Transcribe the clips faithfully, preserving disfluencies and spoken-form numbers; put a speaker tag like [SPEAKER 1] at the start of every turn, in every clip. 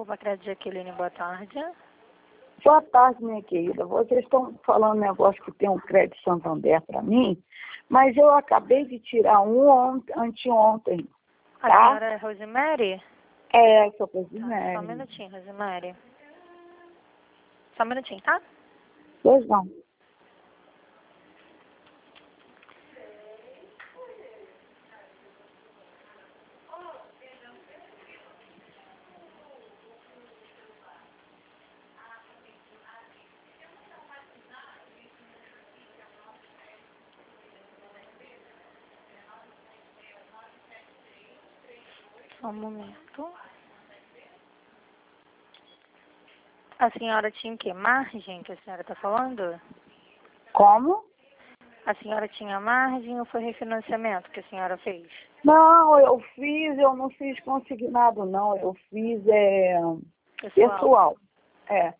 [SPEAKER 1] Poupa Crédito Jaqueline, boa tarde.
[SPEAKER 2] Boa tarde, minha querida. Vocês estão falando um negócio que tem um crédito Santander para mim, mas eu acabei de tirar um ontem, anteontem.
[SPEAKER 1] A
[SPEAKER 2] Tá?
[SPEAKER 1] senhora é Rosemary?
[SPEAKER 2] É, sou
[SPEAKER 1] Tá,
[SPEAKER 2] Rosemary.
[SPEAKER 1] só um minutinho, Rosemary. Só um minutinho, tá?
[SPEAKER 2] Pois não.
[SPEAKER 1] Só um momento. A senhora tinha que margem que a senhora está falando?
[SPEAKER 2] Como?
[SPEAKER 1] A senhora tinha margem ou foi refinanciamento que a senhora fez?
[SPEAKER 2] Não, eu fiz, eu não fiz consignado, não. Eu fiz é,
[SPEAKER 1] Pessoal.
[SPEAKER 2] pessoal. É.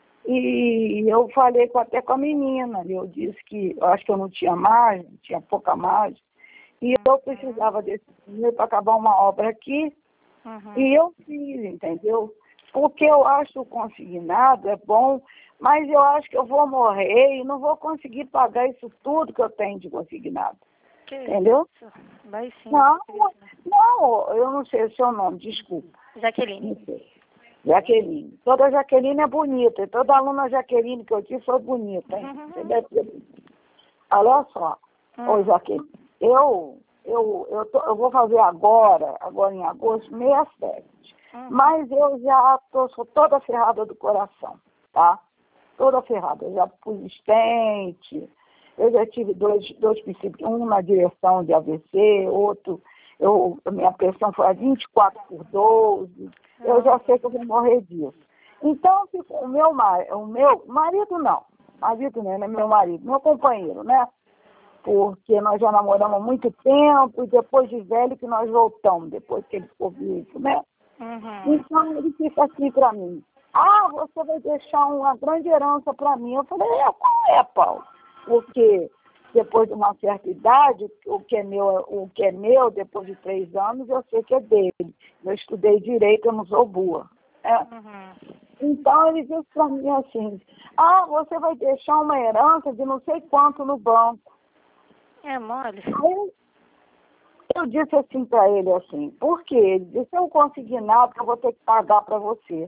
[SPEAKER 2] E eu falei com, até com a menina, eu disse que eu acho que eu não tinha margem, tinha pouca margem, e eu precisava desse dinheiro para acabar uma obra aqui,
[SPEAKER 1] Uhum.
[SPEAKER 2] e eu fiz, entendeu? Porque eu acho o consignado é bom, mas eu acho que eu vou morrer e não vou conseguir pagar isso tudo que eu tenho de consignado.
[SPEAKER 1] Que
[SPEAKER 2] Entendeu?
[SPEAKER 1] isso? Vai sim.
[SPEAKER 2] Não, não, eu não sei o seu nome, desculpa.
[SPEAKER 1] Jaqueline.
[SPEAKER 2] Não sei. Jaqueline. Toda Jaqueline é bonita. E toda aluna Jaqueline que eu tive foi bonita, hein?
[SPEAKER 1] Uhum.
[SPEAKER 2] Você deve ter visto. Olha só,
[SPEAKER 1] Uhum.
[SPEAKER 2] ô Jaqueline, eu, eu, eu, tô, eu vou fazer agora, agora em agosto, sessenta e sete.
[SPEAKER 1] Uhum.
[SPEAKER 2] Mas eu já tô, sou toda ferrada do coração, tá? Toda ferrada. Eu já pus estente, eu já tive dois, dois princípios, um na direção de A V C, outro, eu, a minha pressão foi a vinte e quatro por doze, eu já sei que eu vou morrer disso. Então, o meu, o meu marido não, marido não, é meu marido, meu companheiro, né? Porque nós já namoramos há muito tempo e depois de velho que nós voltamos, depois que ele ficou vivo, né?
[SPEAKER 1] Uhum.
[SPEAKER 2] Então, ele fica assim para mim, ah, você vai deixar uma grande herança para mim. Eu falei, é, qual é, Paulo? Porque depois de uma certa idade, o que é meu, o que é meu, depois de três anos, eu sei que é dele. Eu estudei direito, eu não sou boa. É.
[SPEAKER 1] Uhum.
[SPEAKER 2] Então, ele disse para mim assim, ah, você vai deixar uma herança de não sei quanto no banco.
[SPEAKER 1] É mole.
[SPEAKER 2] Aí, eu disse assim para ele assim, por quê? Ele disse, eu consegui nada, eu vou ter que pagar para você.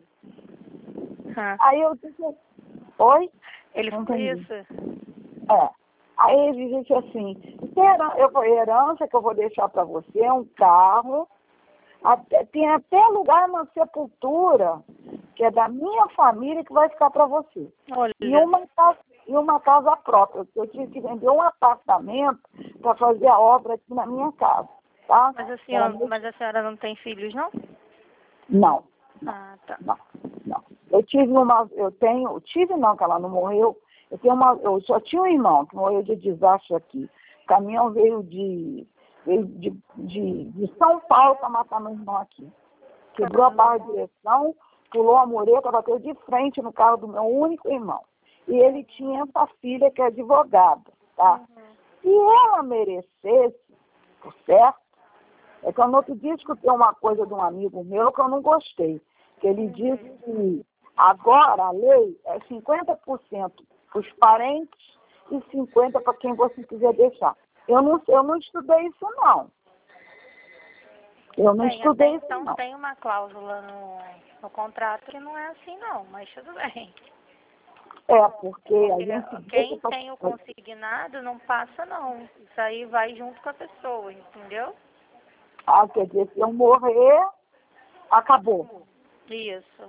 [SPEAKER 1] Uhum.
[SPEAKER 2] Aí eu disse, oi?
[SPEAKER 1] Ele
[SPEAKER 2] Não
[SPEAKER 1] falou
[SPEAKER 2] entendi.
[SPEAKER 1] isso?
[SPEAKER 2] É. Aí ele disse assim, eu falei, herança que eu vou deixar para você é um carro, até, tem até lugar na sepultura, que é da minha família, que vai ficar para você.
[SPEAKER 1] Olha.
[SPEAKER 2] E uma, casa, e uma casa própria, eu tive que vender um apartamento para fazer a obra aqui na minha casa, tá?
[SPEAKER 1] Mas a senhora, mas a senhora não tem filhos, não?
[SPEAKER 2] Não.
[SPEAKER 1] Ah, tá.
[SPEAKER 2] Não, não. Eu tive uma, eu tenho, tive não, que ela não morreu. Eu tenho uma, eu só tinha um irmão que morreu de desastre aqui. O caminhão veio de, veio de, de, de São Paulo para matar meu irmão aqui. Quebrou a barra de direção, pulou a mureta, bateu de frente no carro do meu único irmão. E ele tinha essa filha que é advogada, tá? Se ela merecesse, por certo, é que eu no outro dia escutei uma coisa de um amigo meu que eu não gostei. Que ele disse que agora a lei é cinquenta por cento para os parentes e cinquenta por cento para quem você quiser deixar. Eu não, eu não estudei isso, não. Eu não
[SPEAKER 1] Bem,
[SPEAKER 2] estudei
[SPEAKER 1] até
[SPEAKER 2] isso,
[SPEAKER 1] então
[SPEAKER 2] não.
[SPEAKER 1] tem uma cláusula no, no contrato que não é assim, não, mas tudo bem.
[SPEAKER 2] É, porque a
[SPEAKER 1] Porque
[SPEAKER 2] gente...
[SPEAKER 1] quem tem o consignado não passa, não. Isso aí vai junto com a pessoa, entendeu?
[SPEAKER 2] Ah, quer dizer, se eu morrer, acabou.
[SPEAKER 1] Isso.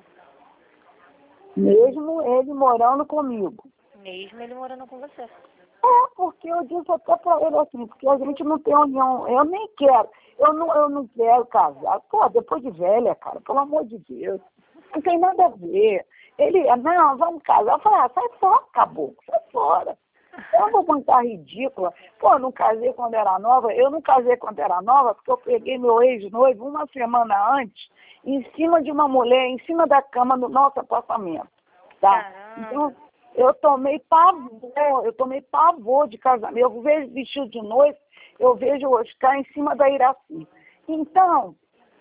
[SPEAKER 2] Mesmo ele morando comigo.
[SPEAKER 1] Mesmo ele morando com você.
[SPEAKER 2] É, porque eu disse até para ele assim, porque a gente não tem união, eu nem quero, eu não, eu não quero casar. Pô, depois de velha, cara, pelo amor de Deus, não tem nada a ver. Ele, não, vamos casar. Eu falei, ah, sai fora, acabou, sai fora. Eu vou bancar ridícula. Pô, eu não casei quando era nova, eu não casei quando era nova, porque eu peguei meu ex-noivo uma semana antes, em cima de uma mulher, em cima da cama do nosso apartamento, tá?
[SPEAKER 1] Caramba.
[SPEAKER 2] Então, eu tomei pavor, eu tomei pavor de casamento. Eu vejo vestido de noiva, eu vejo o Oscar em cima da Iraci. Então,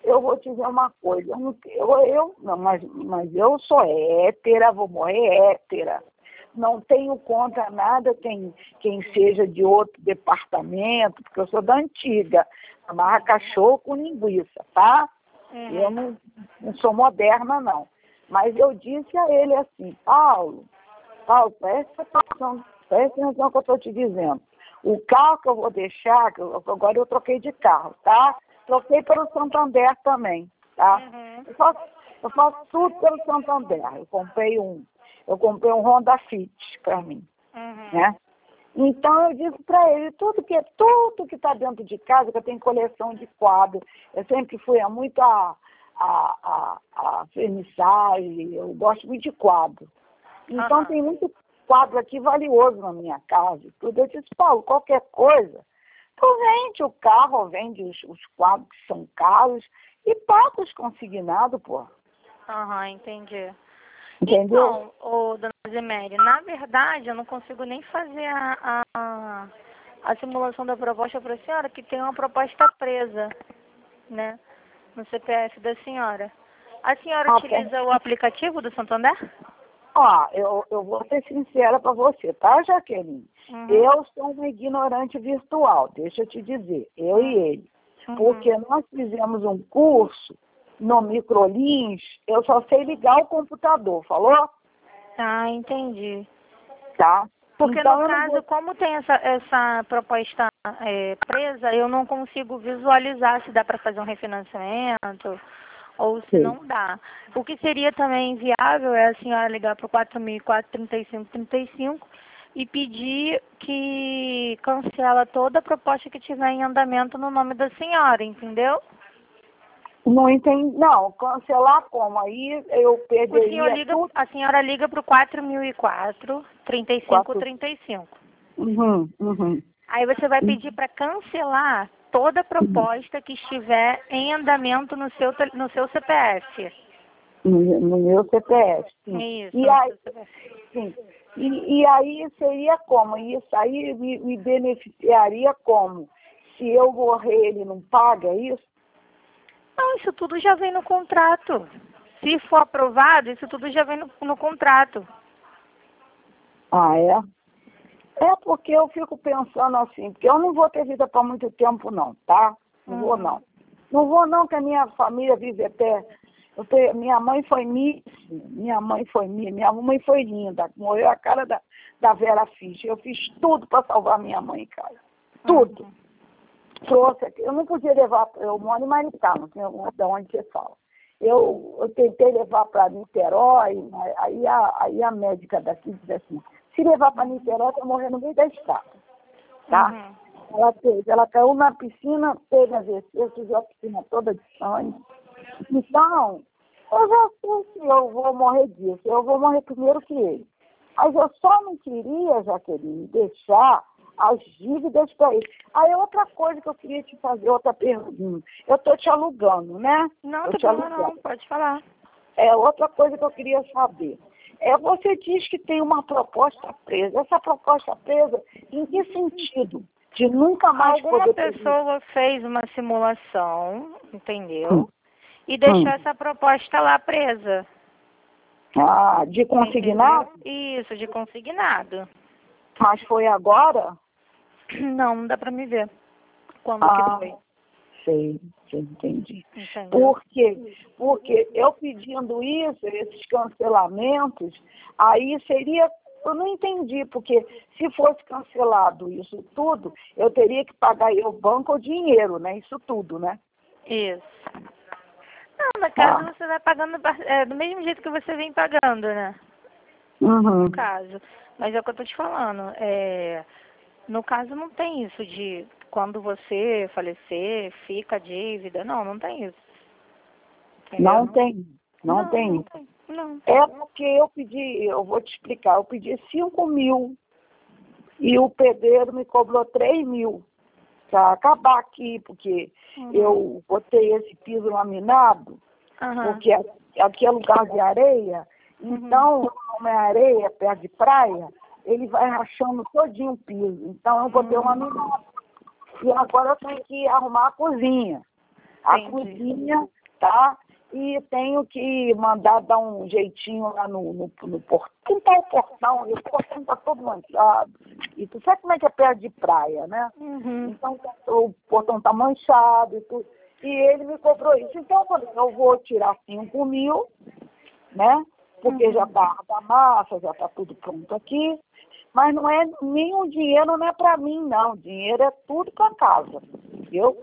[SPEAKER 2] eu vou te dizer uma coisa, eu, não, eu, eu não, mas, mas eu sou hétera, vou morrer hétera. Não tenho contra nada quem, quem seja de outro departamento, porque eu sou da antiga, amarra cachorro com linguiça, tá?
[SPEAKER 1] Uhum.
[SPEAKER 2] Eu não, não sou moderna, não. Mas eu disse a ele assim, Paulo, Paulo, presta atenção, presta atenção que eu estou te dizendo. O carro que eu vou deixar, que eu, agora eu troquei de carro, tá? Troquei pelo Santander também, tá?
[SPEAKER 1] Uhum.
[SPEAKER 2] Eu faço, eu faço tudo pelo Santander. Eu comprei um, eu comprei um Honda Fit para mim,
[SPEAKER 1] Uhum.
[SPEAKER 2] né? Então eu disse para ele, tudo que tudo que está dentro de casa, que eu tenho coleção de quadros, eu sempre fui a muito a, a, a, a vernissagem, eu gosto muito de quadro. Então
[SPEAKER 1] Uhum.
[SPEAKER 2] tem muito quadro aqui valioso na minha casa. Tudo. Eu disse, Paulo, qualquer coisa, tu vende o carro, ou vende os, os quadros que são caros e paga os consignados, pô.
[SPEAKER 1] Aham, entendi.
[SPEAKER 2] Entendeu?
[SPEAKER 1] Então, ô, dona Ziméria, na verdade, eu não consigo nem fazer a, a, a simulação da proposta para a senhora, que tem uma proposta presa, né, no C P F da senhora. A senhora
[SPEAKER 2] Ah,
[SPEAKER 1] utiliza o aplicativo do Santander?
[SPEAKER 2] Ó, eu, eu vou ser sincera para você, tá, Jaqueline?
[SPEAKER 1] Uhum.
[SPEAKER 2] Eu sou uma ignorante virtual, deixa eu te dizer, eu e ele.
[SPEAKER 1] Uhum.
[SPEAKER 2] Porque nós fizemos um curso no Microlins, eu só sei ligar o computador, falou?
[SPEAKER 1] Ah, entendi.
[SPEAKER 2] Tá?
[SPEAKER 1] Porque
[SPEAKER 2] Então,
[SPEAKER 1] no
[SPEAKER 2] eu não
[SPEAKER 1] caso,
[SPEAKER 2] vou...
[SPEAKER 1] como tem essa, essa proposta é, presa, eu não consigo visualizar se dá para fazer um refinanciamento ou se
[SPEAKER 2] Sim.
[SPEAKER 1] não dá. O que seria também viável é a senhora ligar para o quatro mil e quatro, trinta e cinco, trinta e cinco e pedir que cancela toda a proposta que tiver em andamento no nome da senhora, entendeu?
[SPEAKER 2] Não entendi. Não, cancelar como? Aí eu
[SPEAKER 1] O senhor
[SPEAKER 2] perderia
[SPEAKER 1] liga,
[SPEAKER 2] tudo.
[SPEAKER 1] a senhora liga para o quatro mil e quatro, trinta e cinco,
[SPEAKER 2] Quatro...
[SPEAKER 1] trinta e cinco.
[SPEAKER 2] Uhum, uhum.
[SPEAKER 1] Aí você vai pedir para cancelar toda
[SPEAKER 2] Uhum.
[SPEAKER 1] proposta que estiver em andamento no seu, tel- no seu C P F.
[SPEAKER 2] No, no meu C P F, sim.
[SPEAKER 1] Isso,
[SPEAKER 2] E
[SPEAKER 1] no
[SPEAKER 2] aí,
[SPEAKER 1] seu C P F.
[SPEAKER 2] sim. E, e aí seria como? Isso aí me, me beneficiaria como? Se eu morrer, ele não paga é isso?
[SPEAKER 1] Não, isso tudo já vem no contrato. Se for aprovado, isso tudo já vem no, no contrato.
[SPEAKER 2] Ah, é? É porque eu fico pensando assim, porque eu não vou ter vida para muito tempo não, tá? Não vou
[SPEAKER 1] Uhum.
[SPEAKER 2] não. Não vou não, que a minha família vive até... Eu tenho, minha mãe foi Miss, minha mãe foi Miss, minha mãe foi linda, morreu a cara da, da Vera Fischer. Eu fiz tudo para salvar minha mãe, cara. Tudo.
[SPEAKER 1] Uhum.
[SPEAKER 2] Trouxe aqui. Eu não podia levar, eu moro em Maricá, não sei de onde você fala. Eu, eu tentei levar para Niterói, aí a, aí a médica daqui disse assim, se levar para Niterói, vai morrer no meio da estrada, tá?
[SPEAKER 1] Uhum.
[SPEAKER 2] Ela teve, ela caiu na piscina, teve a V C, sujou a piscina toda de sangue. Então, eu já sei que eu vou morrer disso, eu vou morrer primeiro que ele. Mas eu só não queria, Jaqueline, deixar as dívidas para ele. Aí outra coisa que eu queria te fazer, outra pergunta. Eu estou te alugando, né?
[SPEAKER 1] Não,
[SPEAKER 2] Eu
[SPEAKER 1] tem
[SPEAKER 2] te
[SPEAKER 1] problema
[SPEAKER 2] alugando.
[SPEAKER 1] não, pode falar.
[SPEAKER 2] É outra coisa que eu queria saber. É, você diz que tem uma proposta presa. Essa proposta presa, em que sentido? De nunca mais
[SPEAKER 1] Alguma
[SPEAKER 2] poder pedir.
[SPEAKER 1] pessoa fez uma simulação, entendeu?
[SPEAKER 2] Hum.
[SPEAKER 1] E deixou
[SPEAKER 2] Hum.
[SPEAKER 1] essa proposta lá presa.
[SPEAKER 2] Ah, de consignado?
[SPEAKER 1] Entendeu? Isso, de consignado.
[SPEAKER 2] Mas foi agora?
[SPEAKER 1] Não, não dá pra me ver quando que
[SPEAKER 2] Ah,
[SPEAKER 1] foi.
[SPEAKER 2] sei, sei, entendi.
[SPEAKER 1] Entendeu?
[SPEAKER 2] Por quê? Porque eu pedindo isso, esses cancelamentos, aí seria, eu não entendi, porque se fosse cancelado isso tudo, eu teria que pagar eu banco ou dinheiro, né? Isso tudo, né?
[SPEAKER 1] Isso. Não, no caso
[SPEAKER 2] Ah.
[SPEAKER 1] você vai pagando é, do mesmo jeito que você vem pagando, né?
[SPEAKER 2] Uhum.
[SPEAKER 1] No caso. Mas é o que eu tô te falando. É, no caso não tem isso de quando você falecer, fica a dívida. Não, não tem isso. Entendeu?
[SPEAKER 2] Não tem, não
[SPEAKER 1] Não,
[SPEAKER 2] tem.
[SPEAKER 1] não tem. Não.
[SPEAKER 2] É porque eu pedi, eu vou te explicar, eu pedi cinco mil e o pedreiro me cobrou três mil para acabar aqui, porque
[SPEAKER 1] Uhum.
[SPEAKER 2] eu botei esse piso laminado,
[SPEAKER 1] Uhum.
[SPEAKER 2] porque aqui é lugar de areia, então, como é areia, perto de praia, ele vai rachando todinho o piso. Então, eu botei um laminado. E agora eu tenho que arrumar a cozinha. A
[SPEAKER 1] Entendi.
[SPEAKER 2] cozinha, tá? E tenho que mandar dar um jeitinho lá no, no, no portão. Pintar o portão, e o portão está todo manchado. E tu sabe como é que é perto de praia, né?
[SPEAKER 1] Uhum.
[SPEAKER 2] Então o portão está manchado e tudo. E ele me cobrou isso. Então eu falei, eu vou tirar cinco mil, né? Porque
[SPEAKER 1] Uhum.
[SPEAKER 2] já está da massa, já está tudo pronto aqui. Mas não é nenhum dinheiro, não é para mim, não. Dinheiro é tudo para casa, entendeu?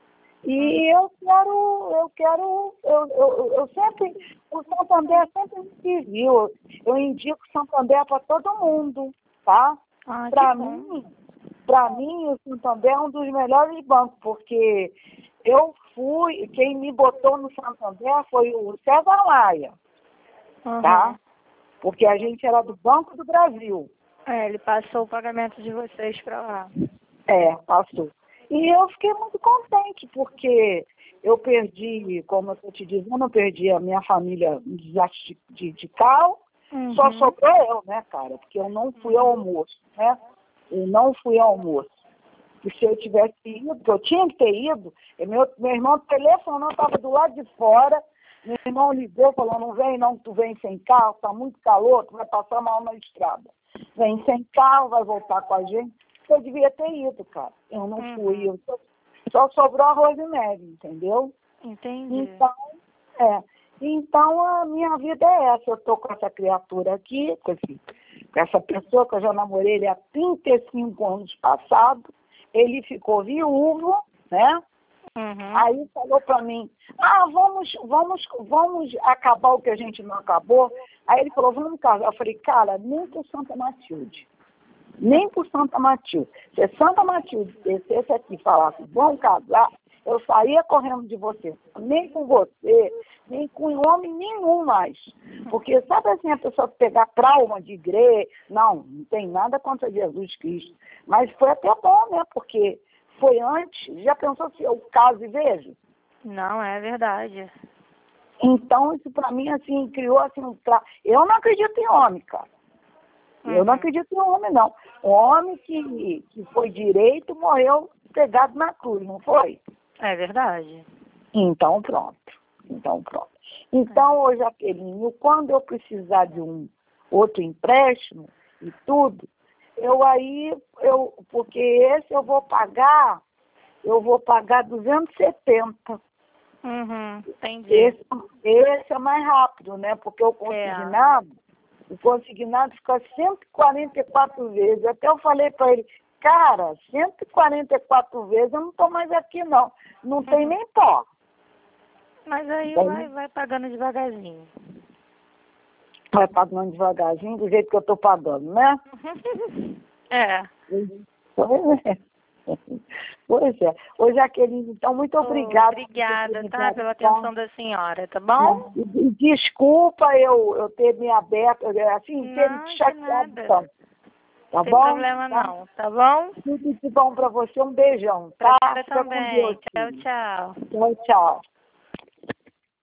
[SPEAKER 2] E eu quero, eu quero, eu, eu, eu sempre, o Santander sempre me serviu. Eu indico o Santander para todo mundo, tá?
[SPEAKER 1] Ah,
[SPEAKER 2] Para
[SPEAKER 1] que bom.
[SPEAKER 2] mim, para mim, o Santander é um dos melhores bancos, porque eu fui, quem me botou no Santander foi o César Maia,
[SPEAKER 1] Uhum.
[SPEAKER 2] tá? Porque a gente era do Banco do Brasil.
[SPEAKER 1] É, ele passou o pagamento de vocês para lá.
[SPEAKER 2] É, passou. E eu fiquei muito contente, porque eu perdi, como eu estou te dizendo, eu perdi a minha família em desastre de, de, de carro,
[SPEAKER 1] Uhum.
[SPEAKER 2] só sobrou eu, né, cara? Porque eu não fui ao almoço, né? Eu não fui ao almoço. E se eu tivesse ido, porque eu tinha que ter ido, e meu, meu irmão telefonou, estava do lado de fora, meu irmão ligou, falou, não vem não, tu vem sem carro, está muito calor, tu vai passar mal na estrada. Vem sem carro, vai voltar com a gente. Eu devia ter ido, cara. Eu não
[SPEAKER 1] Uhum.
[SPEAKER 2] fui. Eu só, só sobrou arroz e neve, entendeu?
[SPEAKER 1] Entendi.
[SPEAKER 2] Então, é. Então, a minha vida é essa. Eu estou com essa criatura aqui, com, esse, com essa pessoa que eu já namorei ele há trinta e cinco anos passado. Ele ficou viúvo, né?
[SPEAKER 1] Uhum.
[SPEAKER 2] Aí falou para mim, ah, vamos, vamos, vamos acabar o que a gente não acabou. Aí ele falou, vamos casar. Eu falei, cara, nem por Santa Matilde. Nem por Santa Matilde. Se Santa Matilde descesse aqui e falasse, vamos casar, eu saía correndo de você. Nem com você, nem com homem nenhum mais. Porque sabe assim, a pessoa pegar trauma de igreja, não, não tem nada contra Jesus Cristo. Mas foi até bom, né? Porque foi antes, já pensou se eu caso e vejo?
[SPEAKER 1] Não, é verdade.
[SPEAKER 2] Então, isso para mim, assim, criou assim um tra... Eu não acredito em homem, cara. Eu não
[SPEAKER 1] Uhum.
[SPEAKER 2] acredito em homem, não. O homem que, que foi direito morreu pegado na cruz, não foi?
[SPEAKER 1] É verdade.
[SPEAKER 2] Então, pronto. Então, pronto. Então, hoje, Jaqueline, quando eu precisar de um outro empréstimo e tudo, eu aí, eu, porque esse eu vou pagar, eu vou pagar duzentos e setenta.
[SPEAKER 1] Uhum. Entendi.
[SPEAKER 2] Esse, esse é mais rápido, né? Porque o consignado, é. o consignado fica cento e quarenta e quatro vezes. Até eu falei para ele, cara, cento e quarenta e quatro vezes eu não estou mais aqui, não. Não tem
[SPEAKER 1] Uhum.
[SPEAKER 2] nem pó.
[SPEAKER 1] Mas aí
[SPEAKER 2] Tem...
[SPEAKER 1] vai, vai pagando devagarzinho.
[SPEAKER 2] Vai pagando devagarzinho, do jeito que eu estou pagando, né?
[SPEAKER 1] É.
[SPEAKER 2] Pois é. Pois é. Ô, Jaqueline, então, muito obrigada.
[SPEAKER 1] Obrigada, tá? Pela atenção da senhora, tá bom?
[SPEAKER 2] E, e desculpa eu, eu ter me aberto, assim, ter
[SPEAKER 1] Não,
[SPEAKER 2] me
[SPEAKER 1] de
[SPEAKER 2] chateado
[SPEAKER 1] nada.
[SPEAKER 2] tanto. Tá
[SPEAKER 1] Não tem
[SPEAKER 2] bom?
[SPEAKER 1] problema
[SPEAKER 2] Tá?
[SPEAKER 1] não, tá bom?
[SPEAKER 2] Tudo de bom pra você. Um beijão,
[SPEAKER 1] Pra
[SPEAKER 2] tá?
[SPEAKER 1] você
[SPEAKER 2] Fica com
[SPEAKER 1] também.
[SPEAKER 2] Deus.
[SPEAKER 1] Tchau, tchau.
[SPEAKER 2] Tchau, tchau.